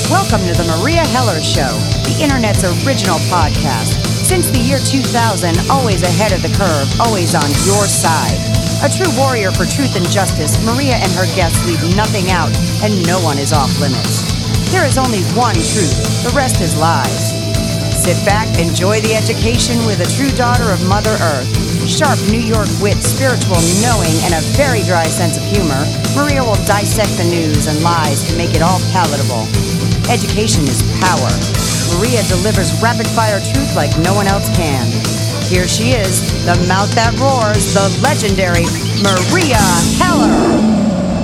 Welcome to the Maria Heller Show, the internet's original podcast. Since the year 2000, always ahead of the curve, always on your side. A true warrior for truth and justice, Maria and her guests leave nothing out, and no one is off limits. There is only one truth, the rest is lies. Sit back, enjoy the education with a true daughter of Mother Earth. Sharp New York wit, spiritual knowing, and a very dry sense of humor, Maria will dissect the news and lies to make it all palatable. Education is power. Maria delivers rapid-fire truth like no one else can. Here she is, the mouth that roars, the legendary Maria Heller.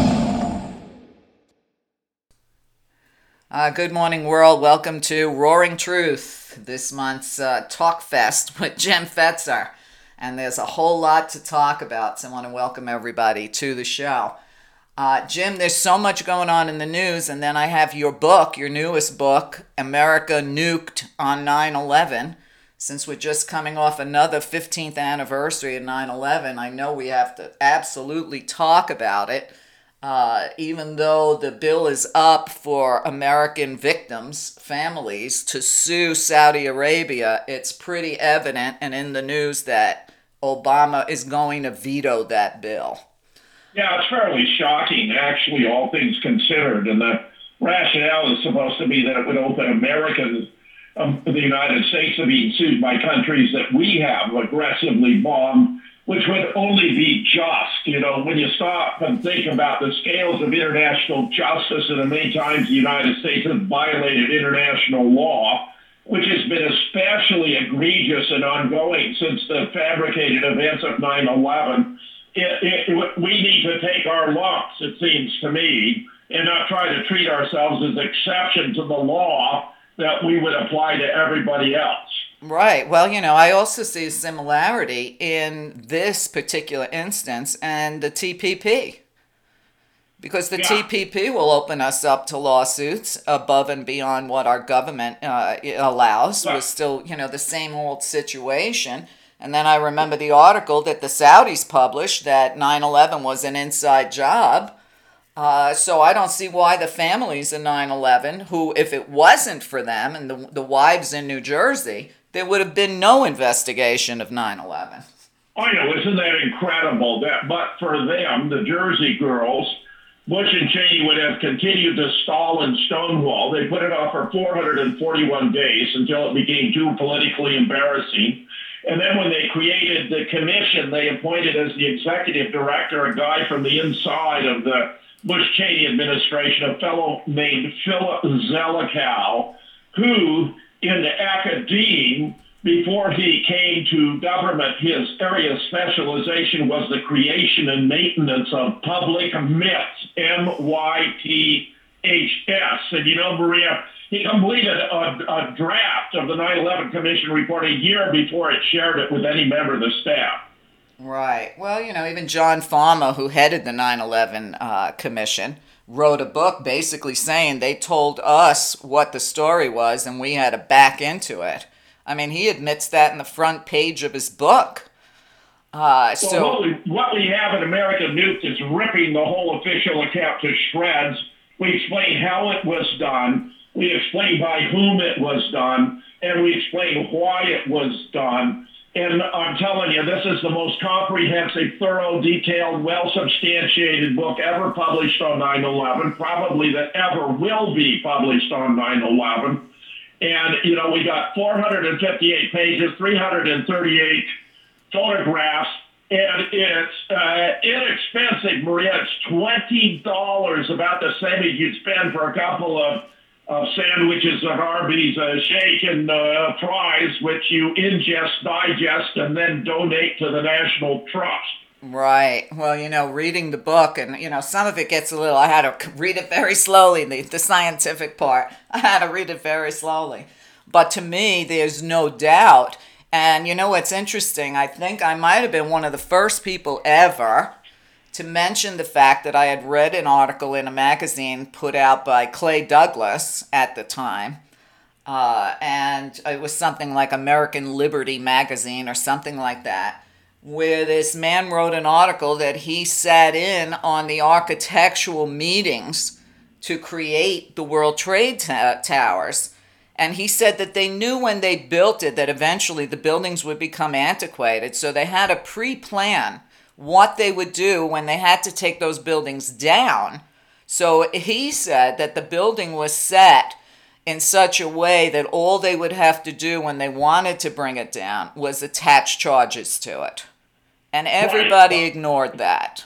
Good morning, world. Welcome to Roaring Truth, this month's Talk Fest with Jim Fetzer. And there's a whole lot to talk about, so I want to welcome everybody to the show. Jim, there's so much going on in the news, and then I have your book, your newest book, America Nuked on 9/11. Since we're just coming off another 15th anniversary of 9/11, I know we have to absolutely talk about it. Even though the bill is up for American victims' families to sue Saudi Arabia, it's pretty evident and in the news that Obama is going to veto that bill. Yeah, it's fairly shocking, actually, all things considered. And the rationale is supposed to be that it would open Americans, the United States, to being sued by countries that we have aggressively bombed, which would only be just. You know, when you stop and think about the scales of international justice and the many times the United States has violated international law, which has been especially egregious and ongoing since the fabricated events of 9/11, we need to take our lumps, it seems to me, and not try to treat ourselves as exception to the law that we would apply to everybody else. Right. Well, you know, I also see a similarity in this particular instance and the TPP. Because the TPP will open us up to lawsuits above and beyond what our government allows. We're still, you know, the same old situation. And then I remember the article that the Saudis published that 9/11 was an inside job. So I don't see why the families in 9/11, who, if it wasn't for them and the wives in New Jersey, there would have been no investigation of 9/11. I know, isn't that incredible? But for them, the Jersey girls, Bush and Cheney would have continued to stall and stonewall. They put it off for 441 days until it became too politically embarrassing. And then when they created the commission, they appointed as the executive director a guy from the inside of the Bush-Cheney administration, a fellow named Philip Zelikow, who in the academe, before he came to government, his area of specialization was the creation and maintenance of public myths, MYTHS. And you know, Maria, he completed a draft of the 9/11 Commission report a year before it shared it with any member of the staff. Right. Well, you know, even John Farmer, who headed the 9/11 Commission, wrote a book basically saying they told us what the story was and we had to back into it. I mean, he admits that in the front page of his book. So what we have in America Nuked is ripping the whole official account to shreds. We explain how it was done. We explain by whom it was done, and we explain why it was done. And I'm telling you, this is the most comprehensive, thorough, detailed, well-substantiated book ever published on 9/11, probably that ever will be published on 9/11. And, you know, we got 458 pages, 338 photographs, and it's inexpensive, Maria. It's $20, about the same as you'd spend for a couple of sandwiches of Arby's shake and fries, which you ingest, digest, and then donate to the National Trust. Right. Well, you know, reading the book, and, you know, some of it gets a little, I had to read it very slowly, the scientific part. I had to read it very slowly. But to me, there's no doubt. And you know what's interesting? I think I might have been one of the first people ever to mention the fact that I had read an article in a magazine put out by Clay Douglas at the time. And it was something like American Liberty Magazine or something like that, where this man wrote an article that he sat in on the architectural meetings to create the World Trade Towers. And he said that they knew when they built it that eventually the buildings would become antiquated. So they had a pre-plan what they would do when they had to take those buildings down. So he said that the building was set in such a way that all they would have to do when they wanted to bring it down was attach charges to it. And everybody ignored that.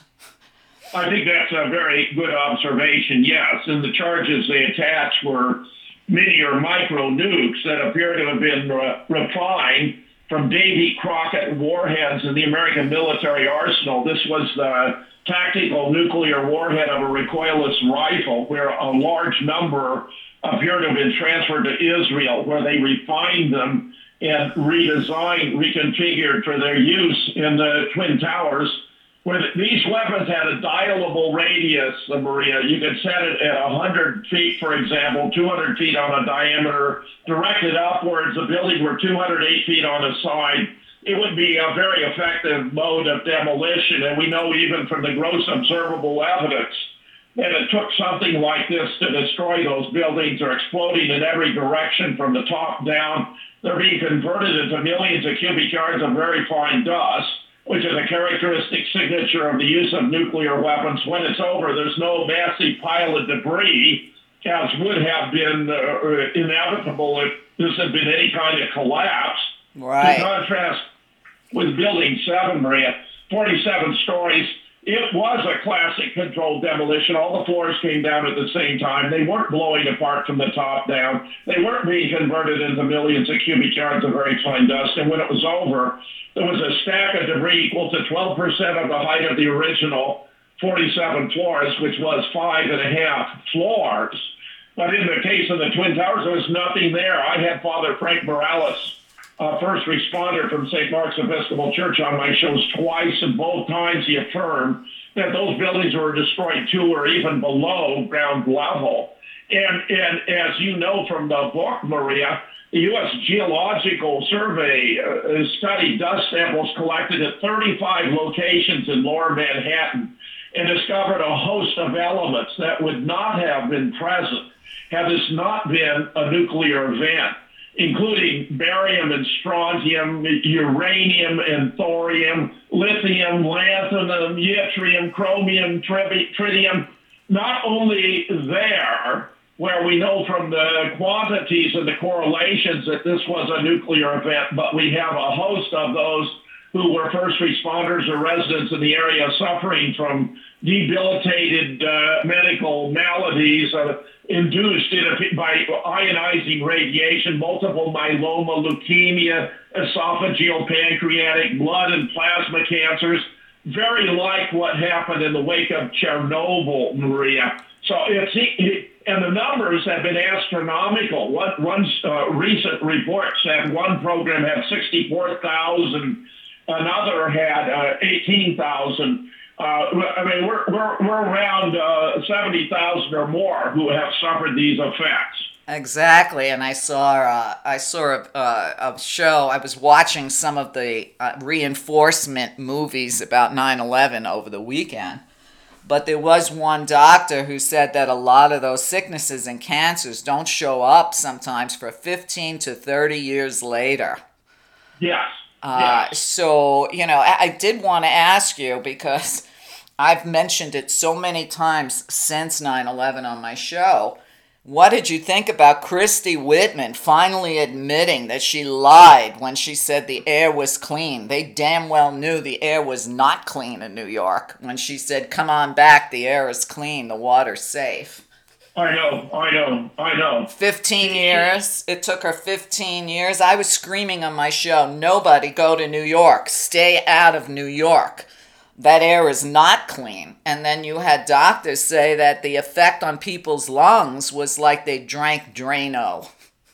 I think that's a very good observation, yes. And the charges they attached were mini or micro nukes that appear to have been refined from Davy Crockett warheads in the American military arsenal. This was the tactical nuclear warhead of a recoilless rifle, where a large number appear to have been transferred to Israel, where they refined them and redesigned, reconfigured for their use in the Twin Towers, where these weapons had a dialable radius, Maria. You could set it at 100 feet, for example, 200 feet on a diameter, directed upwards. The buildings were 208 feet on a side. It would be a very effective mode of demolition, and we know even from the gross observable evidence that it took something like this to destroy those buildings. Are exploding in every direction from the top down. They're being converted into millions of cubic yards of very fine dust, which is a characteristic signature of the use of nuclear weapons. When it's over, there's no massive pile of debris, as would have been inevitable if this had been any kind of collapse. Right. In contrast with Building 7, Maria, 47 stories, it was a classic controlled demolition. All the floors came down at the same time. They weren't blowing apart from the top down. They weren't being converted into millions of cubic yards of very fine dust. And when it was over, there was a stack of debris equal to 12% of the height of the original 47 floors, which was 5.5 floors. But in the case of the Twin Towers, there was nothing there. I had Father Frank Morales, first responder from St. Mark's Episcopal Church, on my shows twice, and both times he affirmed that those buildings were destroyed to or even below ground level. And as you know from the book, Maria, the U.S. Geological Survey studied dust samples collected at 35 locations in lower Manhattan and discovered a host of elements that would not have been present had this not been a nuclear event, including barium and strontium, uranium and thorium, lithium, lanthanum, yttrium, chromium, tritium. Not only there, where we know from the quantities and the correlations that this was a nuclear event, but we have a host of those who were first responders or residents in the area suffering from debilitated medical maladies induced by ionizing radiation, multiple myeloma, leukemia, esophageal, pancreatic, blood and plasma cancers, very like what happened in the wake of Chernobyl, Maria. So and the numbers have been astronomical. One recent report said one program had 64,000, another had 18,000. I mean, we're around 70,000 or more who have suffered these effects. Exactly, and I saw a show. I was watching some of the reinforcement movies about 9/11 over the weekend. But there was one doctor who said that a lot of those sicknesses and cancers don't show up sometimes for 15 to 30 years later. Yes. So, I did want to ask you, because I've mentioned it so many times since 9/11 on my show. What did you think about Christy Whitman finally admitting that she lied when she said the air was clean? They damn well knew the air was not clean in New York when she said, "Come on back, the air is clean, the water's safe." I know. 15 years. It took her 15 years. I was screaming on my show, nobody go to New York. Stay out of New York. That air is not clean. And then you had doctors say that the effect on people's lungs was like they drank Drano.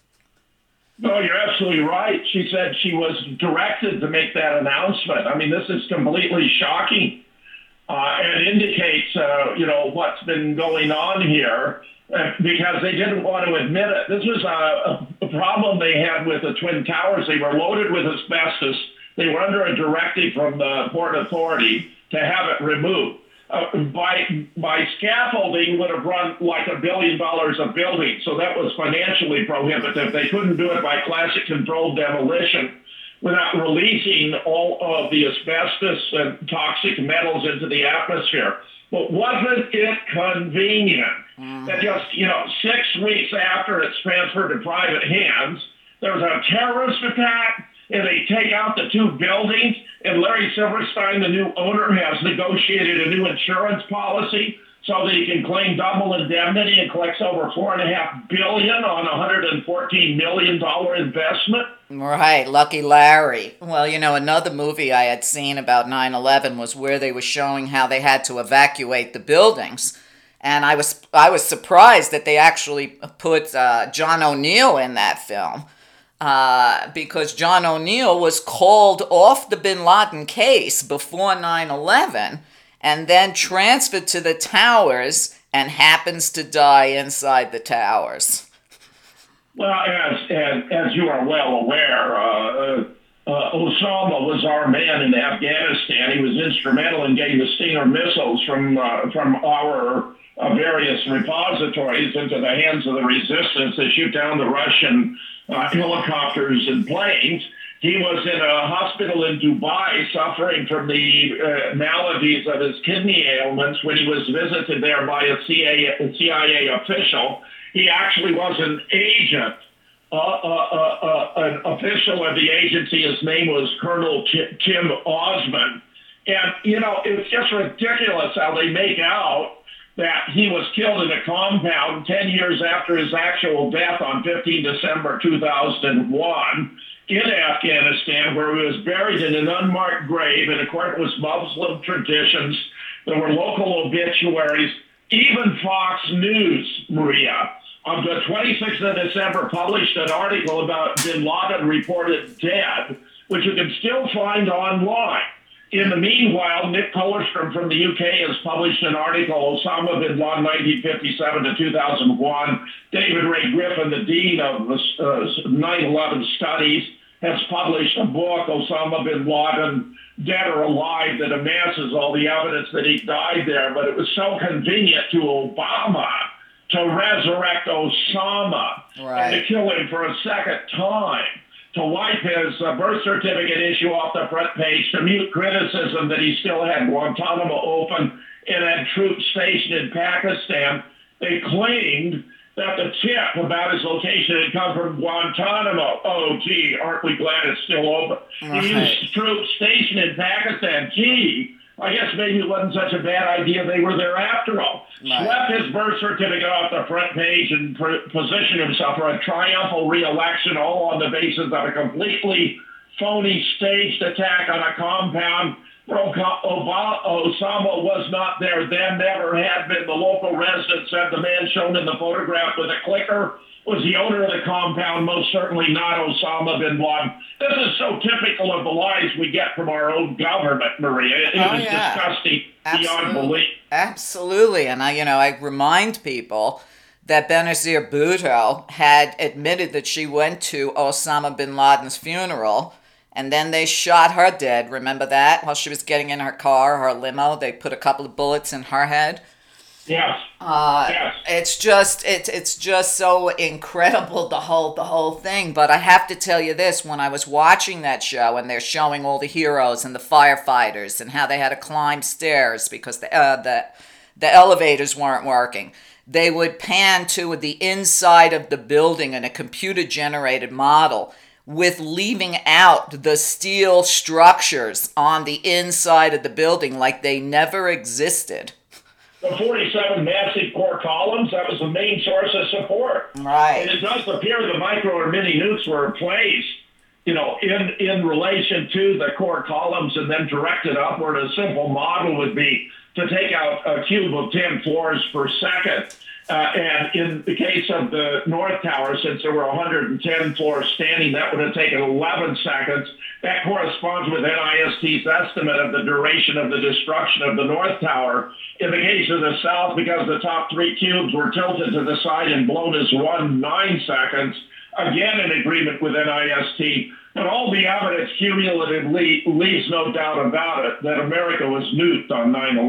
No, you're absolutely right. She said she was directed to make that announcement. I mean, this is completely shocking. And indicates, what's been going on here, because they didn't want to admit it. This was a problem they had with the Twin Towers. They were loaded with asbestos. They were under a directive from the Port Authority to have it removed. by scaffolding would have run like $1 billion a building. So that was financially prohibitive. They couldn't do it by classic controlled demolition without releasing all of the asbestos and toxic metals into the atmosphere. But wasn't it convenient that just, 6 weeks after it's transferred to private hands, there was a terrorist attack, and they take out the 2 buildings, and Larry Silverstein, the new owner, has negotiated a new insurance policy so that he can claim double indemnity and collects over $4.5 billion on a $114 million investment? Right, Lucky Larry. Well, another movie I had seen about 9/11 was where they were showing how they had to evacuate the buildings. And I was surprised that they actually put John O'Neill in that film. Because John O'Neill was called off the Bin Laden case before 9/11 and then transferred to the towers and happens to die inside the towers. Well, as you are well aware, Osama was our man in Afghanistan. He was instrumental in getting the Stinger missiles from our various repositories into the hands of the resistance to shoot down the Russian helicopters and planes. He was in a hospital in Dubai suffering from the maladies of his kidney ailments when he was visited there by a CIA official. He actually was an agent, an official of the agency. His name was Colonel Tim Osman. And, it's just ridiculous how they make out that he was killed in a compound 10 years after his actual death on 15 December 2001 in Afghanistan, where he was buried in an unmarked grave in accordance with Muslim traditions. There were local obituaries, even Fox News, Maria, on the 26th of December published an article about bin Laden reported dead, which you can still find online. In the meanwhile, Nick Collerstrom from the UK has published an article, Osama bin Laden, 1957 to 2001. David Ray Griffin, the dean of 9/11 Studies, has published a book, Osama bin Laden, Dead or Alive, that amasses all the evidence that he died there. But it was so convenient to Obama to resurrect Osama and to kill him for a second time, to wipe his birth certificate issue off the front page, to mute criticism that he still had Guantanamo open and had troops stationed in Pakistan. They claimed that the tip about his location had come from Guantanamo. Oh, gee, aren't we glad it's still open? Right. He used troops stationed in Pakistan. Gee, I guess maybe it wasn't such a bad idea they were there after all. Right. Swept his birth certificate off the front page and positioned himself for a triumphal re-election, all on the basis of a completely phony staged attack on a compound. Osama was not there then, never had been. The local resident said the man shown in the photograph with a clicker was the owner of the compound, most certainly not Osama bin Laden. This is so typical of the lies we get from our own government, Maria. It is disgusting beyond belief. Absolutely. And I remind people that Benazir Bhutto had admitted that she went to Osama bin Laden's funeral, and then they shot her dead. Remember that? While she was getting in her car, her limo, they put a couple of bullets in her head. Yes. Yes. It's just so incredible, the whole thing. But I have to tell you this: when I was watching that show, and they're showing all the heroes and the firefighters and how they had to climb stairs because the elevators weren't working, they would pan to the inside of the building in a computer-generated model, with leaving out the steel structures on the inside of the building like they never existed. The 47 massive core columns, that was the main source of support. Right. And it does appear the micro or mini nukes were placed, in relation to the core columns and then directed upward. A simple model would be to take out a cube of 10 floors per second. And in the case of the North Tower, since there were 110 floors standing, that would have taken 11 seconds. That corresponds with NIST's estimate of the duration of the destruction of the North Tower. In the case of the South, because the top 3 cubes were tilted to the side and blown as 9 seconds, again in agreement with NIST. But all the evidence cumulatively leaves no doubt about it that America was nuked on 9/11.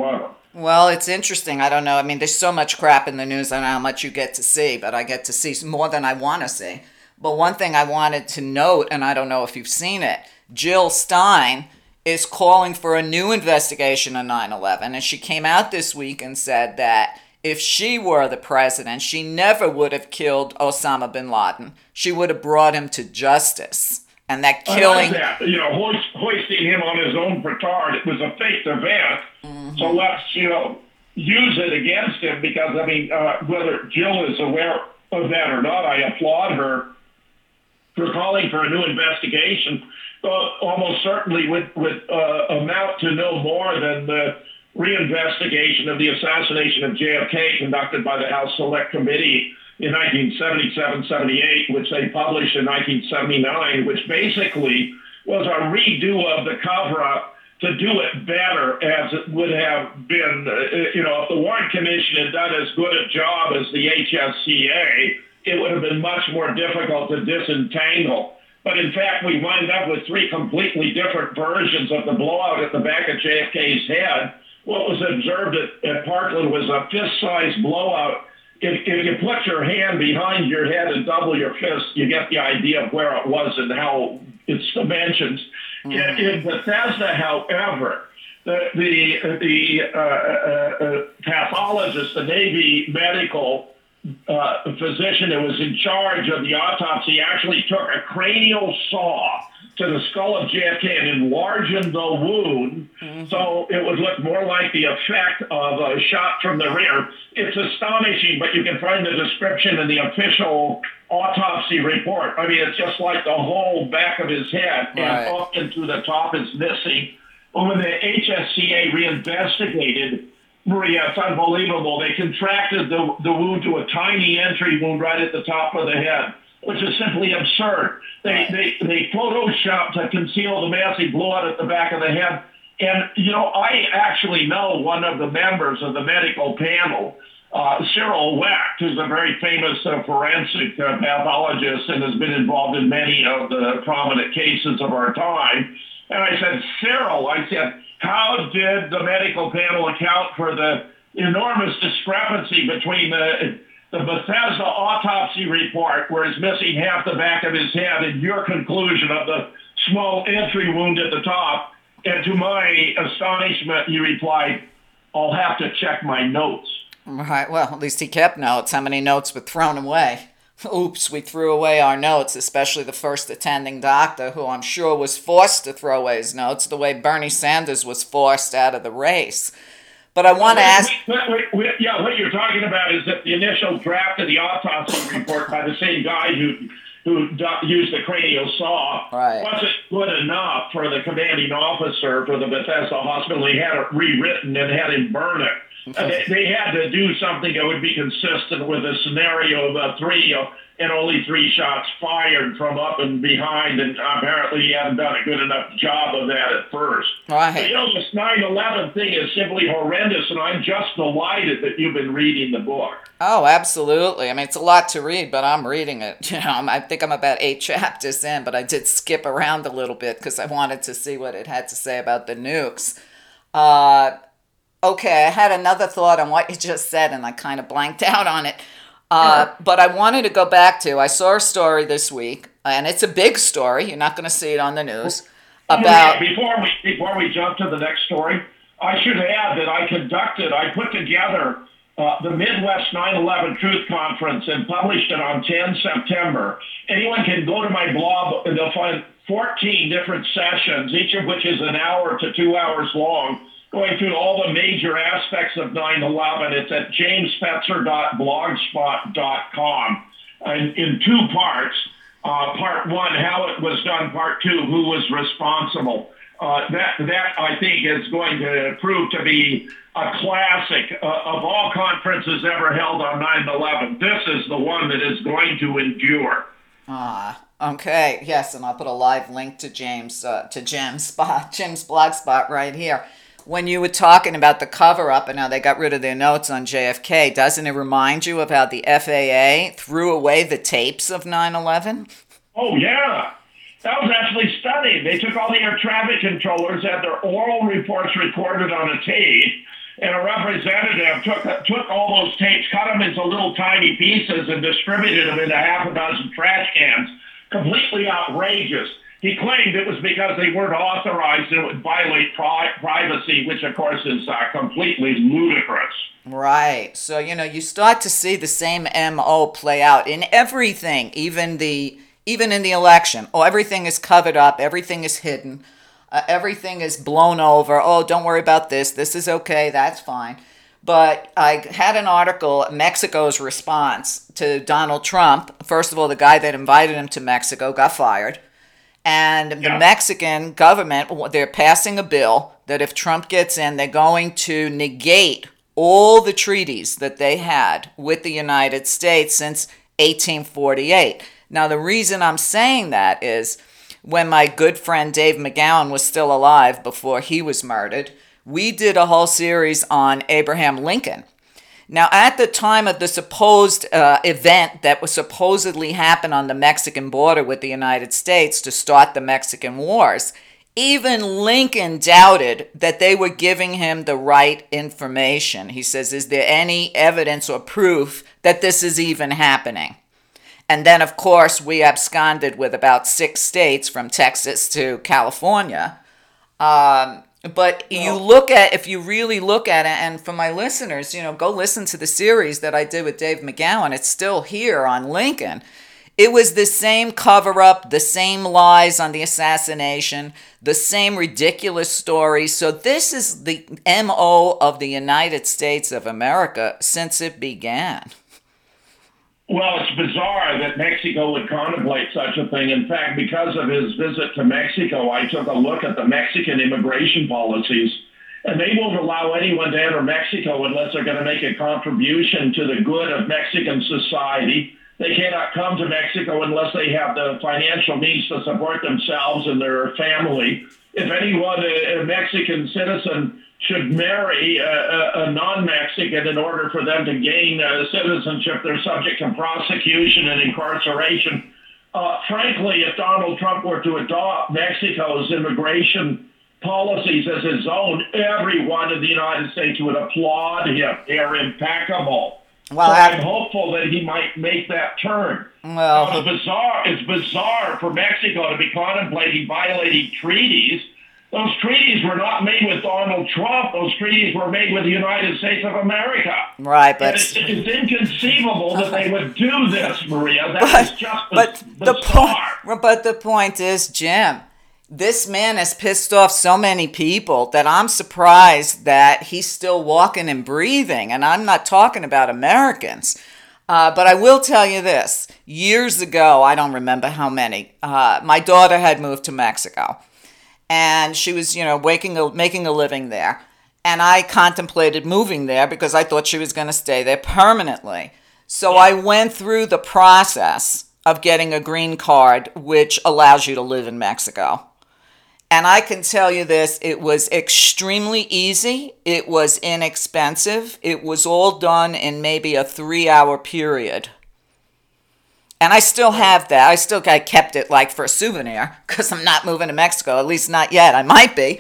Well, it's interesting. I don't know. I mean, there's so much crap in the news. I don't know how much you get to see, but I get to see more than I want to see. But one thing I wanted to note, and I don't know if you've seen it, Jill Stein is calling for a new investigation of 9/11. And she came out this week and said that if she were the president, she never would have killed Osama bin Laden. She would have brought him to justice. And that killing... I like that. Hoisting him on his own petard. It was a faked event. Mm-hmm. So let's, use it against him because, whether Jill is aware of that or not, I applaud her for calling for a new investigation. Almost certainly would amount to no more than the reinvestigation of the assassination of JFK conducted by the House Select Committee in 1977-78, which they published in 1979, which basically was a redo of the cover-up to do it better as it would have been, if the Warren Commission had done as good a job as the HSCA, it would have been much more difficult to disentangle. But in fact, we wind up with three completely different versions of the blowout at the back of JFK's head. What was observed at Parkland was a fist-sized blowout. If you put your hand behind your head and double your fist, you get the idea of where it was and how its dimensions. Mm-hmm. In Bethesda, however, the pathologist, the Navy medical physician who was in charge of the autopsy, actually took a cranial saw to the skull of JFK and enlarged the wound, so it would look more like the effect of a shot from the rear. It's astonishing, but you can find the description in the official autopsy report. I mean, it's just like the whole back of his head, right, and up into the top is missing. But when the HSCA reinvestigated, Maria, it's unbelievable. They contracted the wound to a tiny entry wound right at the top of the head, which is simply absurd. They photoshopped to conceal the massive blowout at the back of the head. And, I actually know one of the members of the medical panel, Cyril Wecht, who's a very famous forensic pathologist and has been involved in many of the prominent cases of our time. And I said, Cyril, how did the medical panel account for the enormous discrepancy between the Bethesda autopsy report, where he's missing half the back of his head, and your conclusion of the small entry wound at the top? And to my astonishment, he replied, I'll have to check my notes. Right. Well, at least he kept notes. How many notes were thrown away? Oops, we threw away our notes, especially the first attending doctor, who I'm sure was forced to throw away his notes the way Bernie Sanders was forced out of the race. But I want to ask... what you're talking about is that the initial draft of the autopsy report by the same guy who used the cranial saw, right, wasn't good enough for the commanding officer for the Bethesda Hospital. He had it rewritten and had him burn it. They had to do something that would be consistent with a scenario of three and only 3 shots fired from up and behind, and apparently he hadn't done a good enough job of that at first. Right. But, this 9/11 thing is simply horrendous, and I'm just delighted that you've been reading the book. Oh, absolutely. I mean, it's a lot to read, but I'm reading it. I think I'm about 8 chapters in, but I did skip around a little bit because I wanted to see what it had to say about the nukes. Okay, I had another thought on what you just said, and I kind of blanked out on it. But I wanted to go back to, I saw a story this week, and it's a big story. You're not going to see it on the news. About Before we jump to the next story, I should add that I put together the Midwest 9/11 Truth Conference and published it on 10 September. Anyone can go to my blog, and they'll find 14 different sessions, each of which is an hour to 2 hours long, going through all the major aspects of 9/11. It's at jamesfetzer.blogspot.com. And in 2 parts. Part 1, how it was done. Part 2, who was responsible. That I think is going to prove to be a classic of all conferences ever held on 9/11. This is the one that is going to endure. Okay. Yes, and I'll put a live link to Jim's blogspot right here. When you were talking about the cover-up and how they got rid of their notes on JFK, doesn't it remind you of how the FAA threw away the tapes of 9/11? Oh, yeah. That was actually stunning. They took all the air traffic controllers, had their oral reports recorded on a tape, and a representative took all those tapes, cut them into little tiny pieces, and distributed them into half a dozen trash cans. Completely outrageous. He claimed it was because they weren't authorized and it would violate privacy, which, of course, is completely ludicrous. Right. So, you start to see the same MO play out in everything, even in the election. Oh, everything is covered up. Everything is hidden. Everything is blown over. Oh, don't worry about this. This is okay. That's fine. But I had an article, Mexico's response to Donald Trump. First of all, the guy that invited him to Mexico got fired. And the Mexican government, they're passing a bill that if Trump gets in, they're going to negate all the treaties that they had with the United States since 1848. Now, the reason I'm saying that is when my good friend Dave McGowan was still alive before he was murdered, we did a whole series on Abraham Lincoln. Now, at the time of the supposed event that was supposedly happen on the Mexican border with the United States to start the Mexican Wars, even Lincoln doubted that they were giving him the right information. He says, is there any evidence or proof that this is even happening? And then, of course, we absconded with about 6 states from Texas to California. But if you really look at it, and for my listeners, go listen to the series that I did with Dave McGowan. It's still here on Lincoln. It was the same cover-up, the same lies on the assassination, the same ridiculous stories. So this is the MO of the United States of America since it began. Well, it's bizarre that Mexico would contemplate such a thing. In fact, because of his visit to Mexico, I took a look at the Mexican immigration policies, and they won't allow anyone to enter Mexico unless they're going to make a contribution to the good of Mexican society. They cannot come to Mexico unless they have the financial means to support themselves and their family. If anyone, a Mexican citizen, should marry a non-Mexican in order for them to gain citizenship, they're subject to prosecution and incarceration. Frankly, if Donald Trump were to adopt Mexico's immigration policies as his own, everyone in the United States would applaud him. They're impeccable. Well, so I'm hopeful that he might make that turn. Well, it's bizarre for Mexico to be contemplating violating treaties. Those treaties were not made with Donald Trump. Those treaties were made with the United States of America. Right, but it's inconceivable that they would do this, Maria. That is just bizarre. But the point is, Jim, this man has pissed off so many people that I'm surprised that he's still walking and breathing. And I'm not talking about Americans. But I will tell you this. Years ago, I don't remember how many, my daughter had moved to Mexico. And she was, making a living there. And I contemplated moving there because I thought she was going to stay there permanently. So I went through the process of getting a green card, which allows you to live in Mexico. And I can tell you this, it was extremely easy. It was inexpensive. It was all done in maybe a 3-hour period. And I still have that. I kept it like for a souvenir because I'm not moving to Mexico, at least not yet. I might be.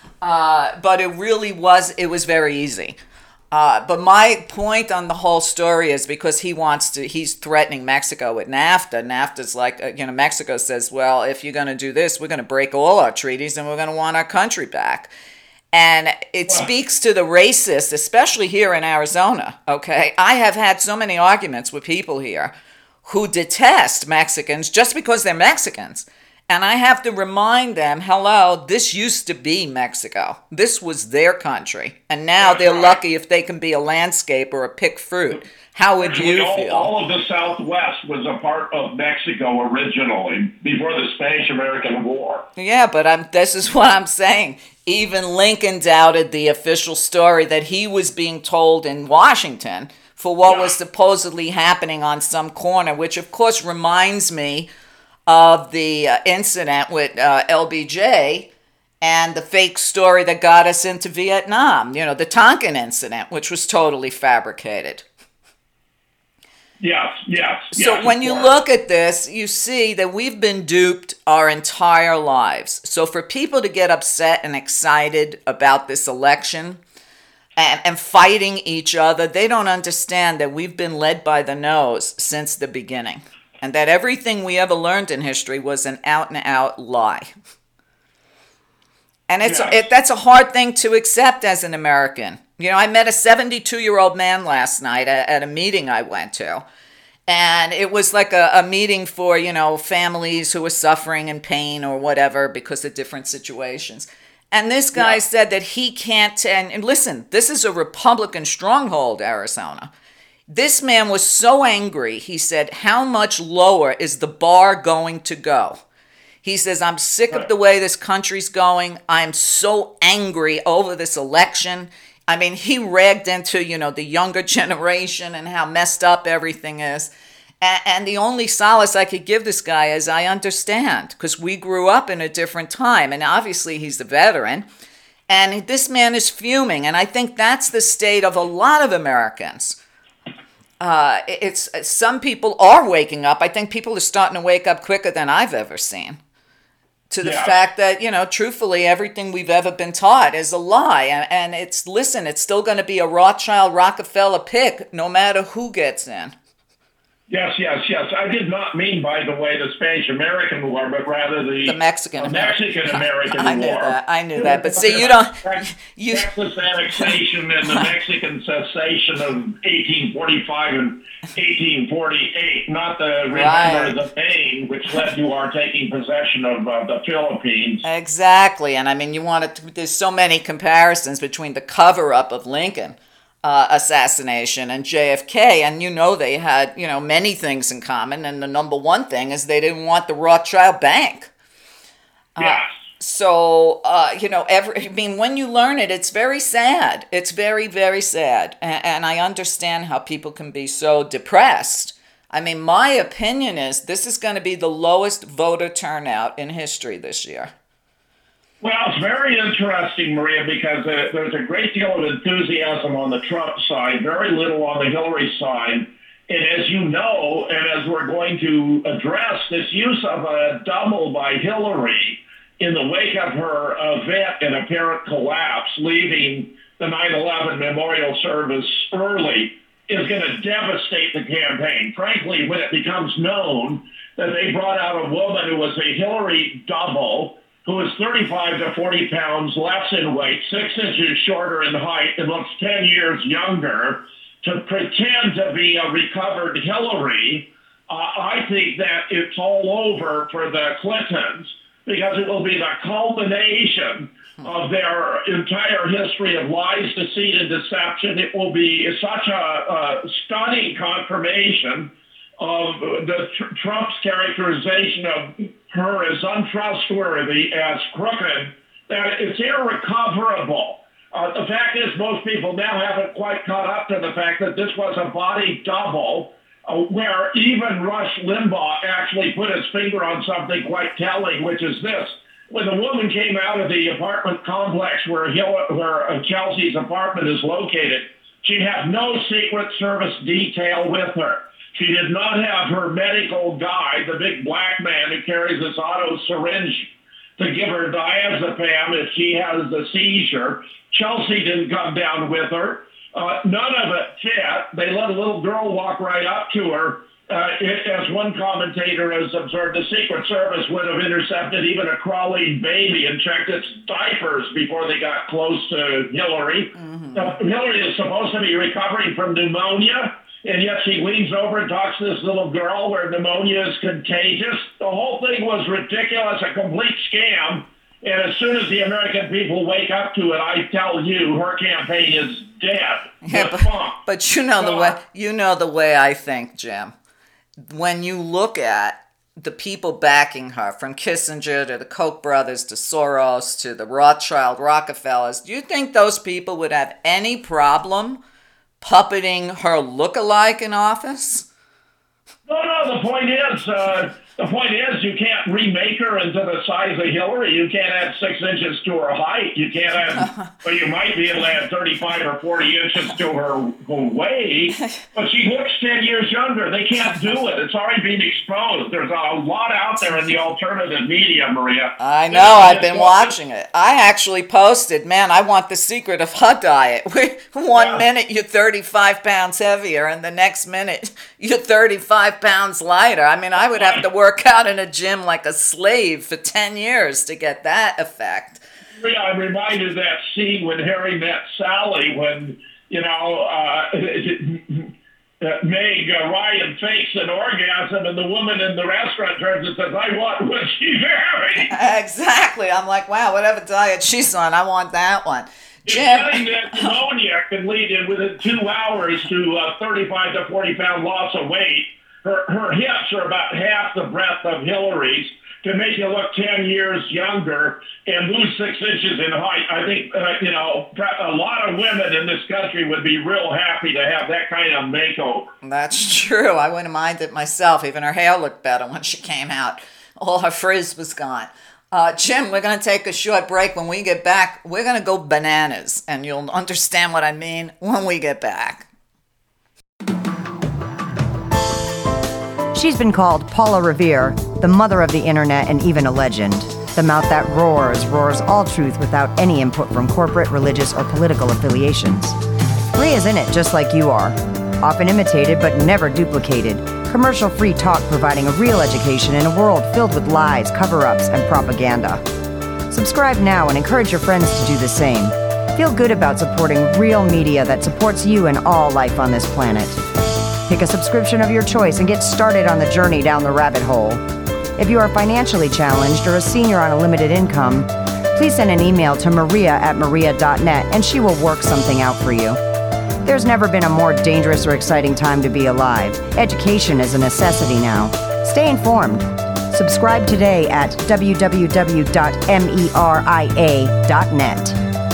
But it was very easy. But my point on the whole story is because he's threatening Mexico with NAFTA. NAFTA's like, Mexico says, well, if you're going to do this, we're going to break all our treaties and we're going to want our country back. And it speaks to the racists, especially here in Arizona, okay? I have had so many arguments with people here who detest Mexicans just because they're Mexicans. And I have to remind them, hello, this used to be Mexico. This was their country. And now they're lucky if they can be a landscaper or pick fruit. How would you feel? All of the Southwest was a part of Mexico originally, before the Spanish-American War. Yeah, but this is what I'm saying. Even Lincoln doubted the official story that he was being told in Washington for what was supposedly happening on some corner, which of course reminds me of the incident with LBJ and the fake story that got us into Vietnam, the Tonkin incident, which was totally fabricated. Yes. So when you look at this, you see that we've been duped our entire lives. So for people to get upset and excited about this election, and fighting each other. They don't understand that we've been led by the nose since the beginning, and that everything we ever learned in history was an out-and-out lie. And that's a hard thing to accept as an American. You know, I met a 72-year-old man last night at a meeting I went to. And it was like a meeting for, you know, families who were suffering in pain or whatever because of different situations. And this guy said that he can't, and listen, this is a Republican stronghold, Arizona. This man was so angry, he said, how much lower is the bar going to go? He says, I'm sick of the way this country's going. I'm so angry over this election. I mean, he ragged into, you know, the younger generation and how messed up everything is. And the only solace I could give this guy is I understand, because we grew up in a different time. And obviously he's a veteran. And this man is fuming. And I think that's the state of a lot of Americans. Some people are waking up. I think people are starting to wake up quicker than I've ever seen. To the fact that, you know, truthfully, everything we've ever been taught is a lie. And it's still going to be a Rothschild, Rockefeller pick, no matter who gets in. Yes. I did not mean, by the way, the Spanish-American War, but rather the Mexican-American War. I knew that. But see, you don't... Texas annexation and the Mexican cessation of 1845 and 1848, not the remember the pain, which led to our taking possession of the Philippines. Exactly. And I mean, there's so many comparisons between the cover-up of Lincoln assassination and JFK, and you know they had, you know, many things in common, and the number one thing is they didn't want the Rothschild Bank. So you know, when you learn it, it's very sad. It's very, very sad, and I understand how people can be so depressed. I mean, my opinion is this is going to be the lowest voter turnout in history this year. Well, it's very interesting, Maria, because there's a great deal of enthusiasm on the Trump side, very little on the Hillary side. And as you know, and as we're going to address, this use of a double by Hillary in the wake of her event and apparent collapse, leaving the 9/11 memorial service early, is going to devastate the campaign. Frankly, when it becomes known that they brought out a woman who was a Hillary double, who is 35 to 40 pounds less in weight, 6 inches shorter in height, and looks 10 years younger, to pretend to be a recovered Hillary, I think that it's all over for the Clintons, because it will be the culmination of their entire history of lies, deceit, and deception. It will be such a stunning confirmation of Trump's characterization of her as untrustworthy, as crooked, that it's irrecoverable. The fact is, most people now haven't quite caught up to the fact that this was a body double, where even Rush Limbaugh actually put his finger on something quite telling, which is this. When the woman came out of the apartment complex where Chelsea's apartment is located, she had no Secret Service detail with her. She did not have her medical guy, the big black man who carries this auto syringe to give her diazepam if she has a seizure. Chelsea didn't come down with her. None of it fit. They let a little girl walk right up to her. As one commentator has observed, the Secret Service would have intercepted even a crawling baby and checked its diapers before they got close to Hillary. Hillary is supposed to be recovering from pneumonia, and yet she leans over and talks to this little girl where pneumonia is contagious. The whole thing was ridiculous, a complete scam. And as soon as the American people wake up to it, I tell you, her campaign is dead. Yeah, but you know the way I think, Jim. When you look at the people backing her, from Kissinger to the Koch brothers to Soros to the Rothschild Rockefellers, do you think those people would have any problem puppeting her look-alike in office? No, the point is, The point is, you can't remake her into the size of Hillary. You can't add 6 inches to her height. You can't add, but you might be able to add 35 or 40 inches to her weight. But she looks 10 years younger. They can't do it. It's already been exposed. There's a lot out there in the alternative media, Maria. I know. I've been watching it. I actually posted, man, I want the secret of her diet. One minute you're 35 pounds heavier, and the next minute you're 35 pounds lighter. I mean, I would have to work out in a gym like a slave for 10 years to get that effect. Yeah, I'm reminded of that scene when Harry met Sally when, Meg Ryan fakes an orgasm and the woman in the restaurant turns and says, I want what she married. Exactly. I'm like, wow, whatever diet she's on, I want that one. Jim. Getting that pneumonia can lead in within 2 hours to 35 to 40 pound loss of weight. Her hips are about half the breadth of Hillary's, to make you look 10 years younger and lose 6 inches in height. I think, a lot of women in this country would be real happy to have that kind of makeover. That's true. I wouldn't mind it myself. Even her hair looked better when she came out. All her frizz was gone. Jim, we're going to take a short break. When we get back, we're going to go bananas, and you'll understand what I mean when we get back. She's been called Paula Revere, the mother of the internet and even a legend. The mouth that roars all truth without any input from corporate, religious, or political affiliations. Maria's in it just like you are. Often imitated but never duplicated. Commercial-free talk providing a real education in a world filled with lies, cover-ups, and propaganda. Subscribe now and encourage your friends to do the same. Feel good about supporting real media that supports you and all life on this planet. Pick a subscription of your choice and get started on the journey down the rabbit hole. If you are financially challenged or a senior on a limited income, please send an email to maria@maria.net and she will work something out for you. There's never been a more dangerous or exciting time to be alive. Education is a necessity now. Stay informed. Subscribe today at www.meria.net.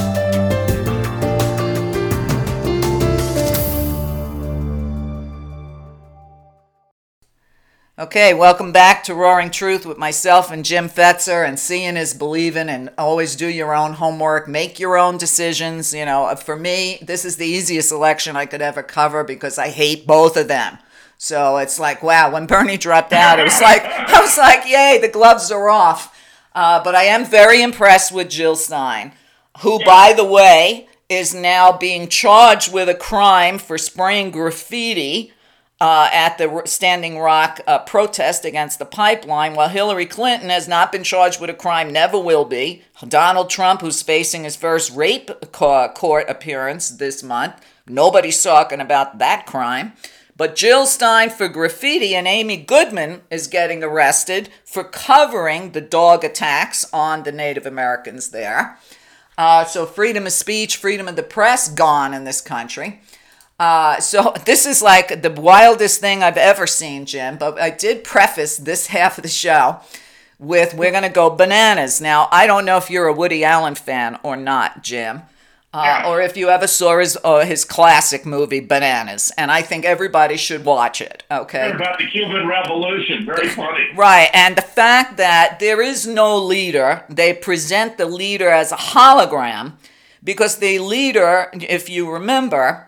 Okay, welcome back to Roaring Truth with myself and Jim Fetzer, and seeing is believing, and always do your own homework, make your own decisions. For me, this is the easiest election I could ever cover because I hate both of them. So it's like, wow, when Bernie dropped out, I was like, yay, the gloves are off. But I am very impressed with Jill Stein, who, by the way, is now being charged with a crime for spraying graffiti at the Standing Rock protest against the pipeline, while Hillary Clinton has not been charged with a crime, never will be. Donald Trump, who's facing his first rape court appearance this month, nobody's talking about that crime. But Jill Stein for graffiti, and Amy Goodman is getting arrested for covering the dog attacks on the Native Americans there. So freedom of speech, freedom of the press, gone in this country. So this is like the wildest thing I've ever seen, Jim, but I did preface this half of the show with, we're going to go bananas. Now, I don't know if you're a Woody Allen fan or not, Jim, or if you ever saw his classic movie, Bananas, and I think everybody should watch it, okay? About the Cuban Revolution, very funny. Right, and the fact that there is no leader, they present the leader as a hologram, because the leader, if you remember,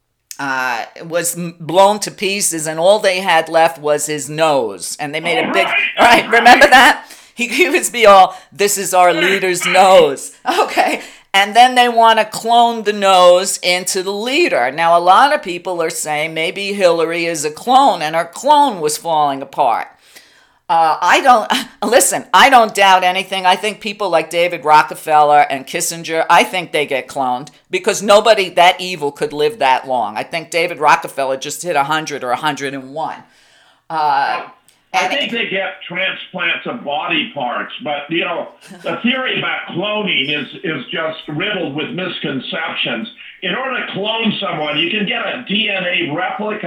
was blown to pieces, and all they had left was his nose, and they made a big right. Remember that he was be all, this is our leader's nose, okay, and then they want to clone the nose into the leader. Now a lot of people are saying maybe Hillary is a clone, and her clone was falling apart. I don't doubt anything. I think people like David Rockefeller and Kissinger, I think they get cloned because nobody that evil could live that long. I think David Rockefeller just hit 100 or 101. I think they get transplants of body parts, but the theory about cloning is just riddled with misconceptions. In order to clone someone, you can get a DNA replica.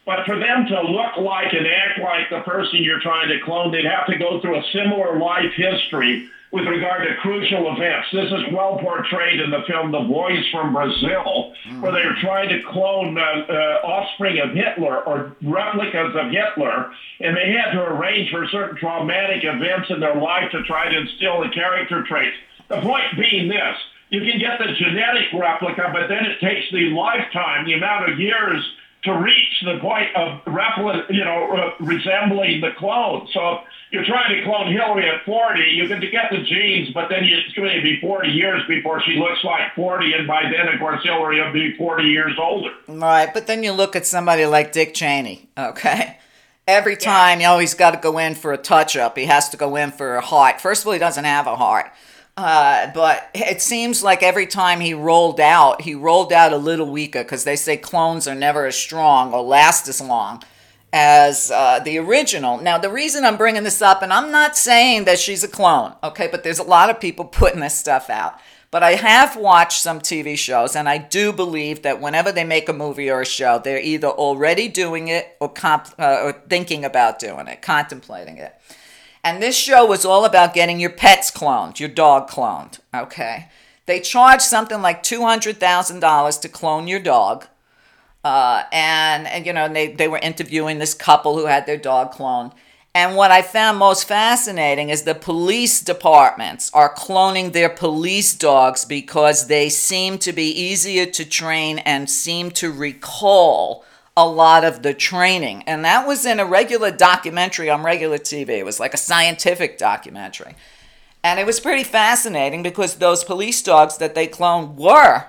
But for them to look like and act like the person you're trying to clone, they'd have to go through a similar life history with regard to crucial events. This is well portrayed in the film The Boys from Brazil, where they're trying to clone offspring of Hitler or replicas of Hitler, and they had to arrange for certain traumatic events in their life to try to instill the character traits. The point being this: you can get the genetic replica, but then it takes the lifetime, the amount of years, to reach the point of resembling the clone. So if you're trying to clone Hillary at 40, you can get the genes, but then it's going to be 40 years before she looks like 40, and by then, of course, Hillary will be 40 years older. Right, but then you look at somebody like Dick Cheney, okay? Every time, he's got to go in for a touch-up. He has to go in for a heart. First of all, he doesn't have a heart. But it seems like every time he rolled out a little weaker, because they say clones are never as strong or last as long as the original. Now, the reason I'm bringing this up, and I'm not saying that she's a clone, okay, but there's a lot of people putting this stuff out. But I have watched some TV shows, and I do believe that whenever they make a movie or a show, they're either already doing it or thinking about doing it, contemplating it. And this show was all about getting your pets cloned, your dog cloned, okay? They charged something like $200,000 to clone your dog. They were interviewing this couple who had their dog cloned. And what I found most fascinating is the police departments are cloning their police dogs because they seem to be easier to train and seem to recall a lot of the training. And that was in a regular documentary on regular TV. It was like a scientific documentary. And it was pretty fascinating because those police dogs that they cloned were,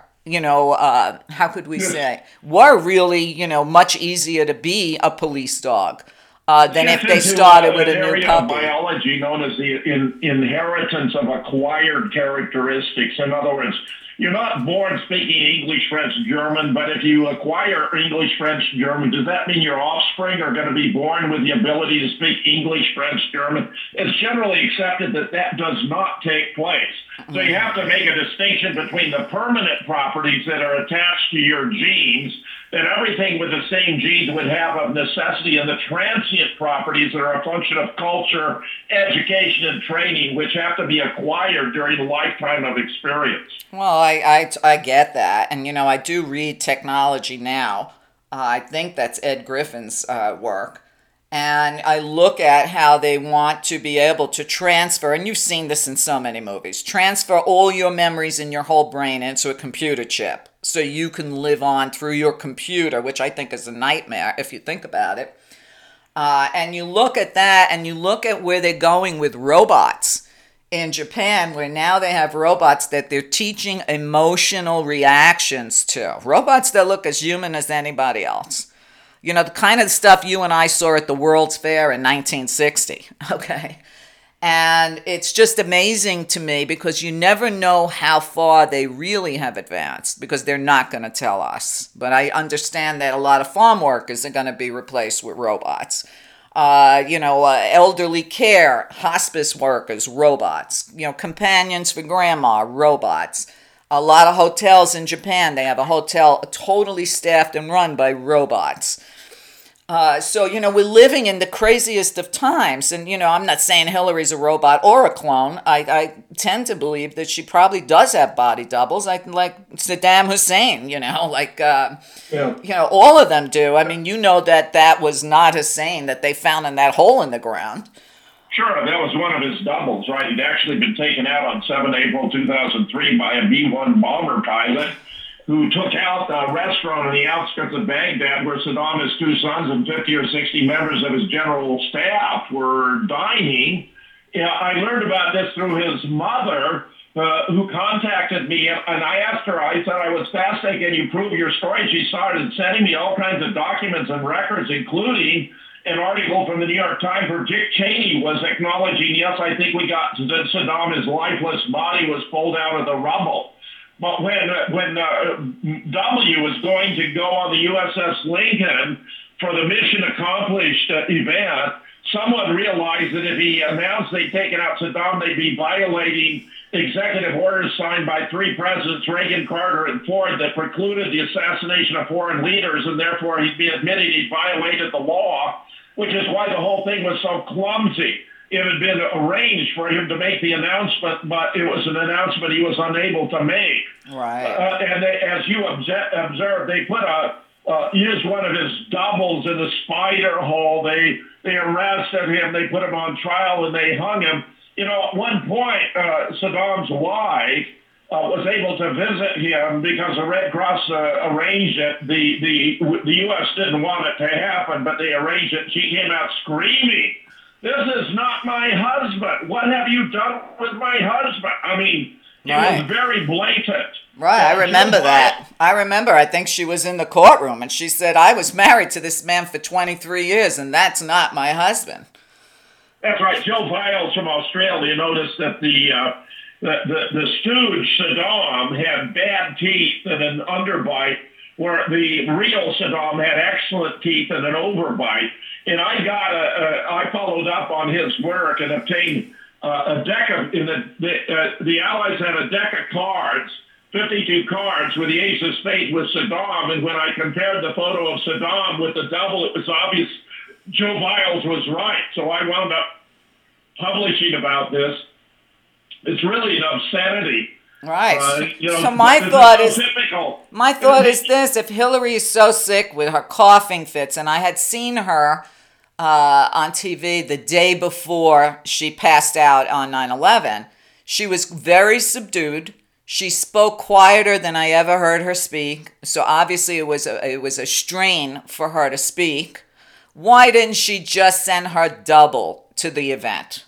were really, much easier to be a police dog than if they started with a new puppy. Biology known as the inheritance of acquired characteristics. In other words, you're not born speaking English, French, German, but if you acquire English, French, German, does that mean your offspring are going to be born with the ability to speak English, French, German? It's generally accepted that that does not take place. So you have to make a distinction between the permanent properties that are attached to your genes that everything with the same genes would have of necessity, and the transient properties that are a function of culture, education, and training, which have to be acquired during the lifetime of experience. Well, I get that. And, I do read Technology Now. I think that's Ed Griffin's work. And I look at how they want to be able to transfer, and you've seen this in so many movies, transfer all your memories in your whole brain into a computer chip so you can live on through your computer, which I think is a nightmare if you think about it. And you look at that, and you look at where they're going with robots in Japan, where now they have robots that they're teaching emotional reactions to. Robots that look as human as anybody else. The kind of stuff you and I saw at the World's Fair in 1960, okay? And it's just amazing to me because you never know how far they really have advanced because they're not going to tell us. But I understand that a lot of farm workers are going to be replaced with robots. Elderly care, hospice workers, robots. Companions for grandma, robots. A lot of hotels in Japan, they have a hotel totally staffed and run by robots. We're living in the craziest of times. And, I'm not saying Hillary's a robot or a clone. I tend to believe that she probably does have body doubles, like Saddam Hussein, all of them do. I mean, that was not Hussein that they found in that hole in the ground. Sure, that was one of his doubles, right? He'd actually been taken out on 7 April 2003 by a B-1 bomber pilot who took out a restaurant on the outskirts of Baghdad where Saddam, his two sons, and 50 or 60 members of his general staff were dining. I learned about this through his mother, who contacted me, and I asked her, I said, I was fascinated, can you prove your story? She started sending me all kinds of documents and records, including an article from the New York Times where Dick Cheney was acknowledging, yes, I think we got Saddam, his lifeless body was pulled out of the rubble. But when W was going to go on the USS Lincoln for the mission accomplished event, someone realized that if he announced they'd taken out Saddam, they'd be violating executive orders signed by 3 presidents, Reagan, Carter, and Ford, that precluded the assassination of foreign leaders, and therefore he'd be admitting he violated the law, which is why the whole thing was so clumsy. It had been arranged for him to make the announcement, but it was an announcement he was unable to make. Right. And as you observed, they put used one of his doubles in the spider hole. They arrested him. They put him on trial, and they hung him. You know, at one point, Saddam's wife was able to visit him because the Red Cross arranged it. The U.S. didn't want it to happen, but they arranged it. She came out screaming, "This is not my husband. What have you done with my husband?" I mean, it was very blatant. Right, I remember that. I think she was in the courtroom, and she said, "I was married to this man for 23 years, and that's not my husband." That's right. Joe Viles from Australia noticed that the stooge Saddam had bad teeth and an underbite, where the real Saddam had excellent teeth and an overbite. And I followed up on his work and obtained a deck of, the Allies had a deck of cards, 52 cards with the ace of spades with Saddam. And when I compared the photo of Saddam with the double, it was obvious Joe Viles was right. So I wound up publishing about this. It's really an obscenity. Right. So my thought is this: if Hillary is so sick with her coughing fits, and I had seen her on TV the day before she passed out on 9/11, she was very subdued. She spoke quieter than I ever heard her speak. So obviously it was a strain for her to speak. Why didn't she just send her double to the event?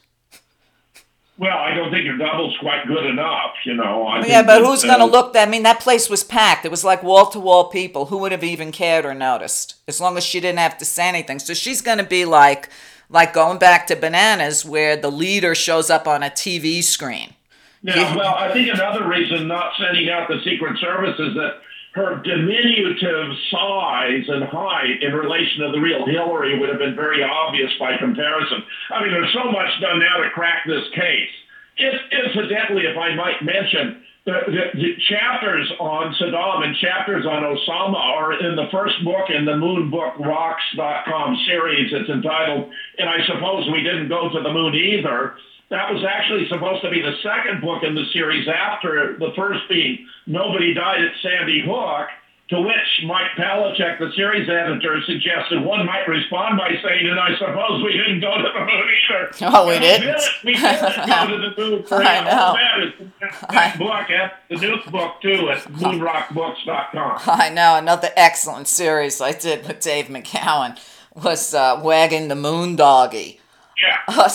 Well, I don't think your double's quite good enough, you know. But who's going to look? That place was packed. It was like wall-to-wall people. Who would have even cared or noticed? As long as she didn't have to say anything. So she's going to be like going back to Bananas, where the leader shows up on a TV screen. Yeah, well, I think another reason not sending out the Secret Service is that her diminutive size and height in relation to the real Hillary would have been very obvious by comparison. I mean, there's so much done now to crack this case. Incidentally, if I might mention, the chapters on Saddam and chapters on Osama are in the first book in the moonbookrocks.com series. It's entitled, "And I Suppose We Didn't Go to the Moon Either." That was actually supposed to be the second book in the series, after the first being Nobody Died at Sandy Hook, to which Mike Palachuk, the series editor, suggested one might respond by saying, "And I suppose we didn't go to the moon either." Oh, we didn't. We didn't go to the moon. I know. That book, and the new book, too, at moonrockbooks.com. I know. Another excellent series I did with Dave McCowan was Wagging the Moon Doggy. Yeah.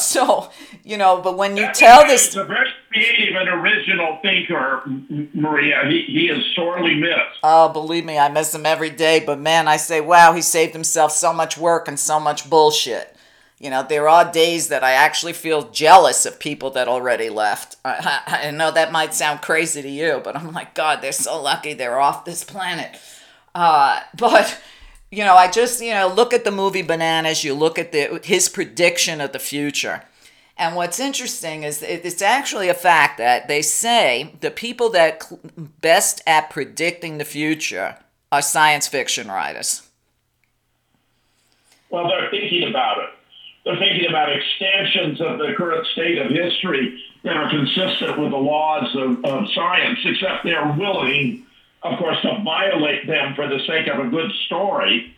But when you tell this... He's a very creative and original thinker, Maria. He is sorely missed. Oh, believe me, I miss him every day. But man, I say, wow, he saved himself so much work and so much bullshit. There are days that I actually feel jealous of people that already left. I know that might sound crazy to you, but I'm like, God, they're so lucky they're off this planet. But... I just, look at the movie Bananas, you look at his prediction of the future. And what's interesting is it's actually a fact that they say the people that best at predicting the future are science fiction writers. Well, they're thinking about it. They're thinking about extensions of the current state of history that are consistent with the laws of science, except they're willing, of course, to violate them for the sake of a good story.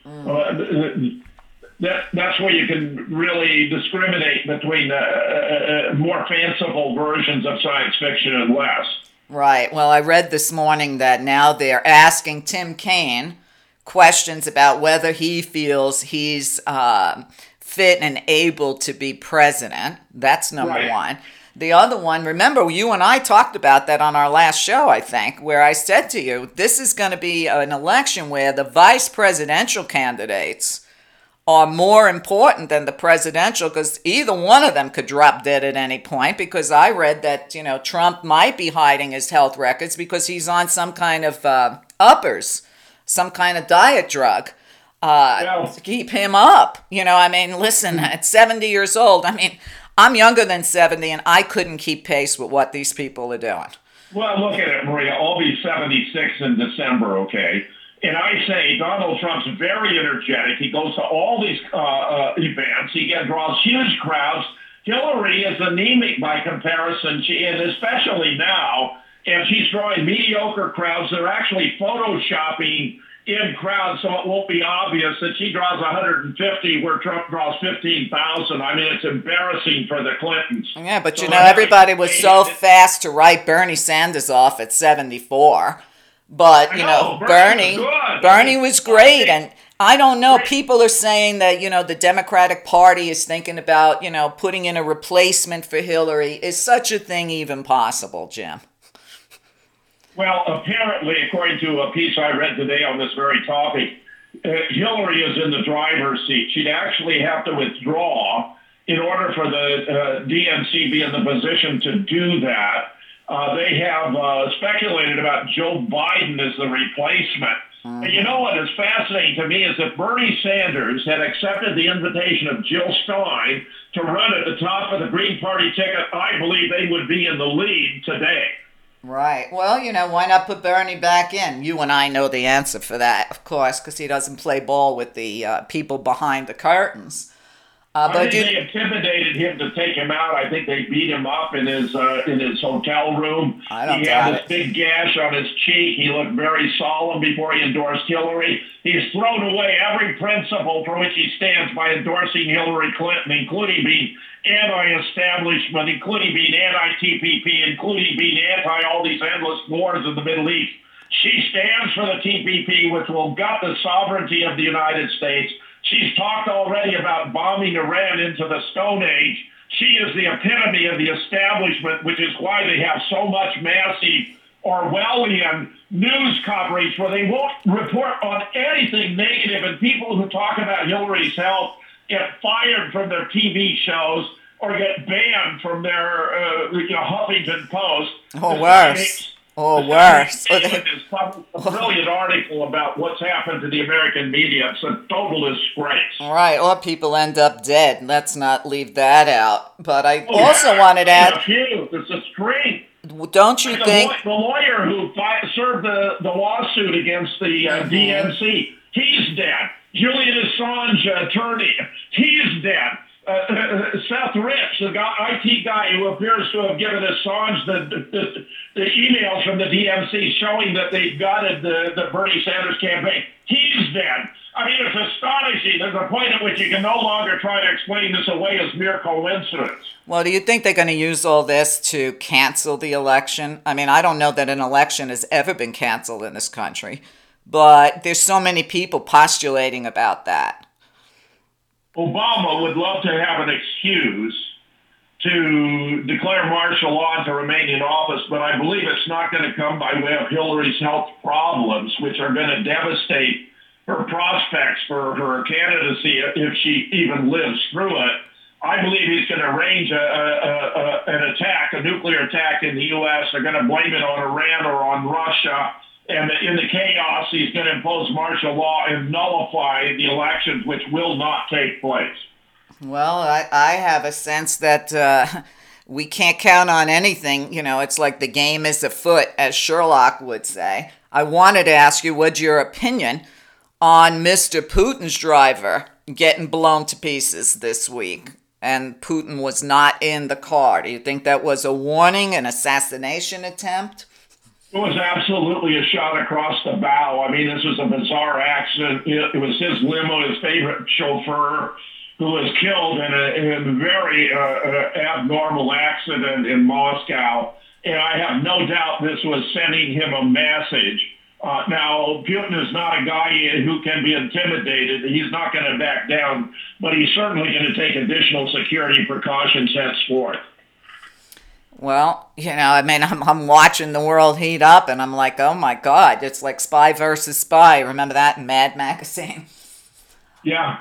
That's where you can really discriminate between more fanciful versions of science fiction and less. Right. Well, I read this morning that now they're asking Tim Kaine questions about whether he feels he's fit and able to be president. That's number one. The other one, remember, you and I talked about that on our last show, I think, where I said to you, this is going to be an election where the vice presidential candidates are more important than the presidential, because either one of them could drop dead at any point, because I read that, Trump might be hiding his health records because he's on some kind of uppers, some kind of diet drug. to keep him up. Listen, at 70 years old, I'm younger than 70 and I couldn't keep pace with what these people are doing. Well, look at it, Maria. I'll be 76 in December, okay? And I say Donald Trump's very energetic. He goes to all these events. He draws huge crowds. Hillary is anemic by comparison, and especially now, and she's drawing mediocre crowds. They're actually photoshopping in crowds so it won't be obvious that she draws 150 where Trump draws 15,000. It's embarrassing for the Clintons. Yeah, but everybody was so fast to write Bernie Sanders off at 74. But, Bernie was great. And I don't know, people are saying that, the Democratic Party is thinking about, putting in a replacement for Hillary. Is such a thing even possible, Jim? Well, apparently, according to a piece I read today on this very topic, Hillary is in the driver's seat. She'd actually have to withdraw in order for the DNC to be in the position to do that. They have speculated about Joe Biden as the replacement. And you know what is fascinating to me is if Bernie Sanders had accepted the invitation of Jill Stein to run at the top of the Green Party ticket, I believe they would be in the lead today. Right. Well, why not put Bernie back in? You and I know the answer for that, of course, because he doesn't play ball with the people behind the curtains. I think they intimidated him to take him out. I think they beat him up in his hotel room. He had this big gash on his cheek. He looked very solemn before he endorsed Hillary. He's thrown away every principle for which he stands by endorsing Hillary Clinton, including being anti-establishment, including being anti-TPP, including being anti all these endless wars in the Middle East. She stands for the TPP, which will gut the sovereignty of the United States. She's talked already about bombing Iran into the Stone Age. She is the epitome of the establishment, which is why they have so much massive Orwellian news coverage where they won't report on anything negative, and people who talk about Hillary's health get fired from their TV shows or get banned from their Huffington Post. Or worse. It's probably a brilliant article about what's happened to the American media. It's a total disgrace. Right, or people end up dead. Let's not leave that out. But I also wanted to add... It's a string. Don't you think... The lawyer who served the lawsuit against the DNC, he's dead. Julian Assange attorney, he's dead. Seth Rich, the IT guy who appears to have given Assange the emails from the DNC showing that they gutted the Bernie Sanders campaign, he's dead. It's astonishing. There's a point at which you can no longer try to explain this away as mere coincidence. Well, do you think they're going to use all this to cancel the election? I don't know that an election has ever been canceled in this country, but there's so many people postulating about that. Obama would love to have an excuse to declare martial law to remain in office, but I believe it's not going to come by way of Hillary's health problems, which are going to devastate her prospects for her candidacy if she even lives through it. I believe he's going to arrange an attack, a nuclear attack in the U.S. They're going to blame it on Iran or on Russia. And in the chaos, he's going to impose martial law and nullify the elections, which will not take place. Well, I have a sense that we can't count on anything. It's like the game is afoot, as Sherlock would say. I wanted to ask you, what's your opinion on Mr. Putin's driver getting blown to pieces this week? And Putin was not in the car. Do you think that was a warning, an assassination attempt? It was absolutely a shot across the bow. This was a bizarre accident. It was his limo, his favorite chauffeur, who was killed in a very abnormal accident in Moscow. And I have no doubt this was sending him a message. Now, Putin is not a guy who can be intimidated. He's not going to back down, but he's certainly going to take additional security precautions henceforth. Well, I'm watching the world heat up, and I'm like, oh my God, it's like Spy versus Spy. Remember that in Mad Magazine? Yeah.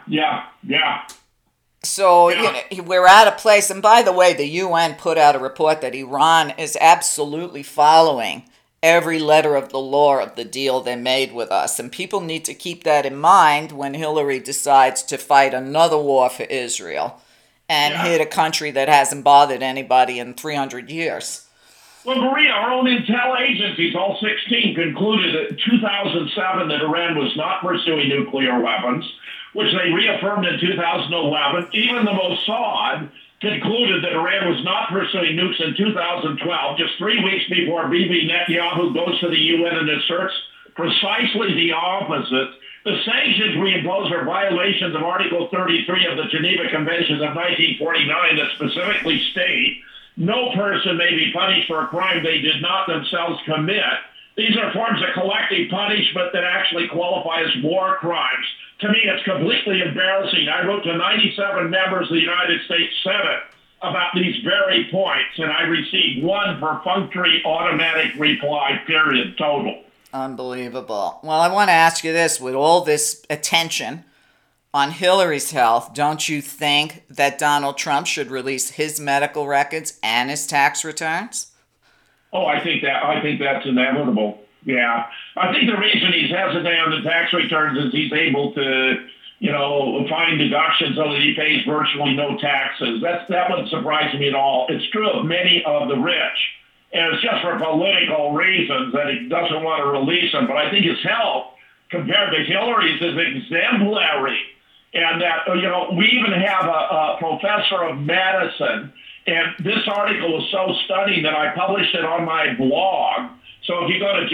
So, we're at a place, and by the way, the UN put out a report that Iran is absolutely following every letter of the law of the deal they made with us. And people need to keep that in mind when Hillary decides to fight another war for Israel and hit a country that hasn't bothered anybody in 300 years. Well, Maria, our own intel agencies, all 16, concluded in 2007 that Iran was not pursuing nuclear weapons, which they reaffirmed in 2011. Even the Mossad concluded that Iran was not pursuing nukes in 2012, just 3 weeks before Bibi Netanyahu goes to the UN and asserts precisely the opposite. The sanctions we impose are violations of Article 33 of the Geneva Conventions of 1949 that specifically state no person may be punished for a crime they did not themselves commit. These are forms of collective punishment that actually qualify as war crimes. To me, it's completely embarrassing. I wrote to 97 members of the United States Senate about these very points, and I received one perfunctory automatic reply, period, total. Unbelievable. Well, I want to ask you this. With all this attention on Hillary's health, don't you think that Donald Trump should release his medical records and his tax returns? Oh, I think that's inevitable. Yeah. I think the reason he's hesitant on the tax returns is he's able to, find deductions so that he pays virtually no taxes. That wouldn't surprise me at all. It's true of many of the rich. And it's just for political reasons that he doesn't want to release them. But I think his health, compared to Hillary's, is exemplary. And that, we even have a professor of medicine, and this article was so stunning that I published it on my blog. So if you go to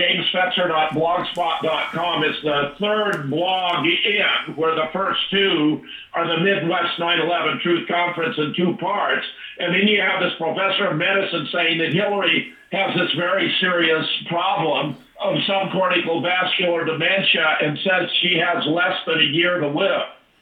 jamesfetzer.blogspot.com, it's the third blog in, where the first two are the Midwest 9/11 Truth Conference in 2 parts. And then you have this professor of medicine saying that Hillary has this very serious problem of subcortical vascular dementia and says she has less than a year to live.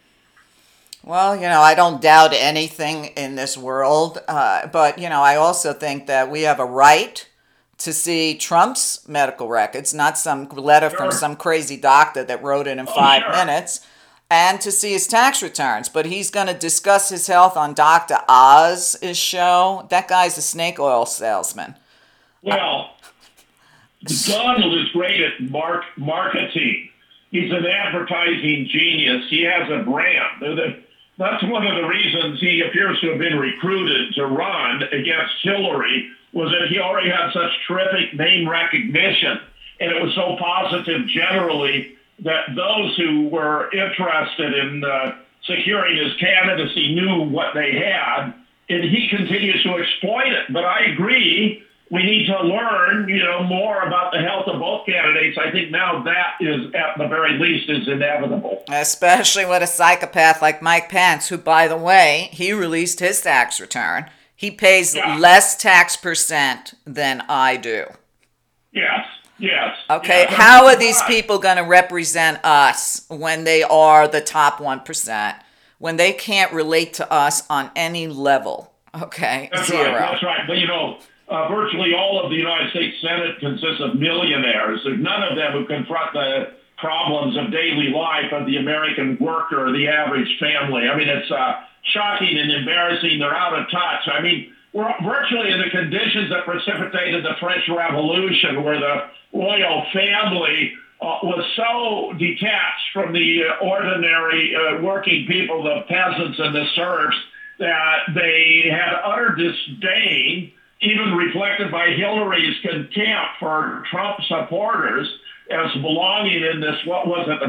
Well, I don't doubt anything in this world, but, I also think that we have a right to see Trump's medical records, not some letter from some crazy doctor that wrote it in 5 minutes, and to see his tax returns. But he's going to discuss his health on Dr. Oz's show. That guy's a snake oil salesman. Well, Donald is great at marketing. He's an advertising genius. He has a brand. That's one of the reasons he appears to have been recruited to run against Hillary, was that he already had such terrific name recognition, and it was so positive generally that those who were interested in securing his candidacy knew what they had, and he continues to exploit it. But I agree, we need to learn, more about the health of both candidates. I think now that is, at the very least, is inevitable. Especially with a psychopath like Mike Pence, who, by the way, he released his tax return. He pays less tax percent than I do. Yes. Okay, yeah, how are these people going to represent us when they are the top 1%, when they can't relate to us on any level? Okay, that's zero. Right, that's right. But, virtually all of the United States Senate consists of millionaires. There's none of them who confront the problems of daily life of the American worker or the average family. I mean, it's shocking and embarrassing. They're out of touch. I mean, we're virtually in the conditions that precipitated the French Revolution, where the royal family was so detached from the ordinary working people, the peasants and the serfs, that they had utter disdain, even reflected by Hillary's contempt for Trump supporters, as belonging in this, what was it, the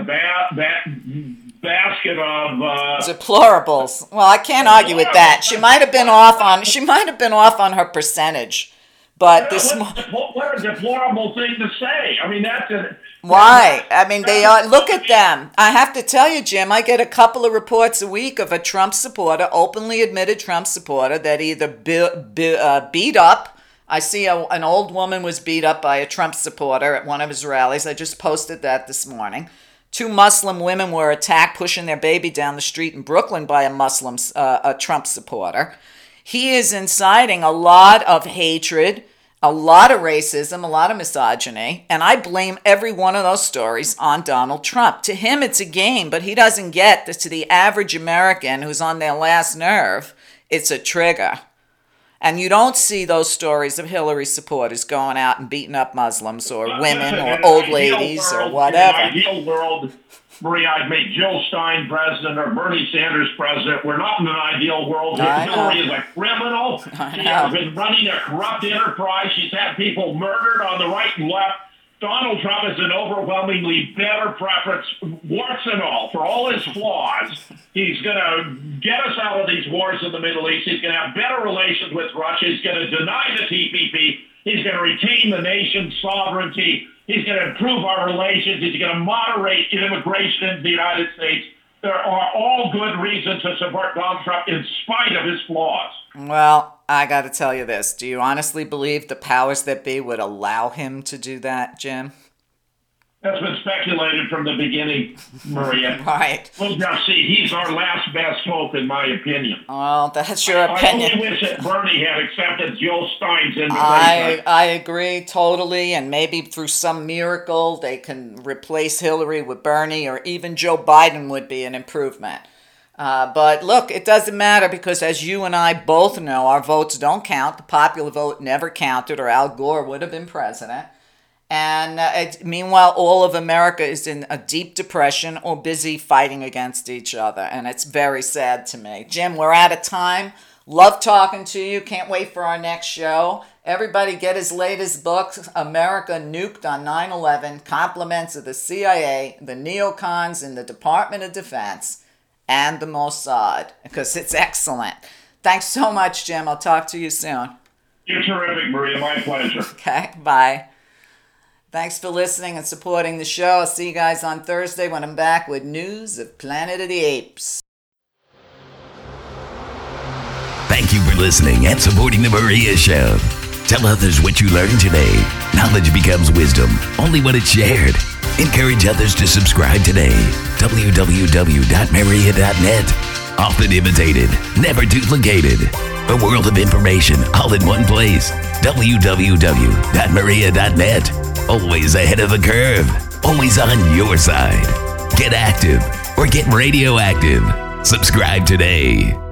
basket of deplorables. Well, I can't argue with that. She might have been off on her percentage, but what a deplorable thing to say. I mean, that's why? I mean, they are. Look at them. I have to tell you, Jim, I get a couple of reports a week of a Trump supporter, openly admitted Trump supporter, that either beat up. I see an old woman was beat up by a Trump supporter at one of his rallies. I just posted that this morning. 2 Muslim women were attacked pushing their baby down the street in Brooklyn by a Trump supporter. He is inciting a lot of hatred, a lot of racism, a lot of misogyny, and I blame every one of those stories on Donald Trump. To him, it's a game, but he doesn't get that to the average American who's on their last nerve, it's a trigger. And you don't see those stories of Hillary supporters going out and beating up Muslims or women or old ladies or whatever. In an ideal world, Maria, I'd make Jill Stein president or Bernie Sanders president. We're not in an ideal world. Hillary is a criminal. She has been running a corrupt enterprise. She's had people murdered on the right and left. Donald Trump is an overwhelmingly better preference, warts and all, for all his flaws. He's going to get us out of these wars in the Middle East. He's going to have better relations with Russia. He's going to deny the TPP. He's going to retain the nation's sovereignty. He's going to improve our relations. He's going to moderate immigration into the United States. There are all good reasons to support Donald Trump in spite of his flaws. Well, I got to tell you this. Do you honestly believe the powers that be would allow him to do that, Jim? That's been speculated from the beginning, Maria. Right. We'll just see. He's our last best hope, in my opinion. Well, that's your opinion. I only wish that Bernie had accepted Jill Stein's invitation. I agree totally, and maybe through some miracle they can replace Hillary with Bernie, or even Joe Biden would be an improvement. But look, it doesn't matter because, as you and I both know, our votes don't count. The popular vote never counted, or Al Gore would have been president. And meanwhile, all of America is in a deep depression or busy fighting against each other. And it's very sad to me. Jim, we're out of time. Love talking to you. Can't wait for our next show. Everybody get his latest book, America Nuked on 9/11, Compliments of the CIA, the neocons in the Department of Defense, and the Mossad, because it's excellent. Thanks so much, Jim. I'll talk to you soon. You're terrific, Maria. My pleasure. Okay, bye. Thanks for listening and supporting the show. I'll see you guys on Thursday when I'm back with news of Planet of the Apes. Thank you for listening and supporting The Maria Show. Tell others what you learned today. Knowledge becomes wisdom only when it's shared. Encourage others to subscribe today. www.maria.net. Often imitated, never duplicated. A world of information all in one place. www.maria.net. Always ahead of the curve. Always on your side. Get active or get radioactive. Subscribe today.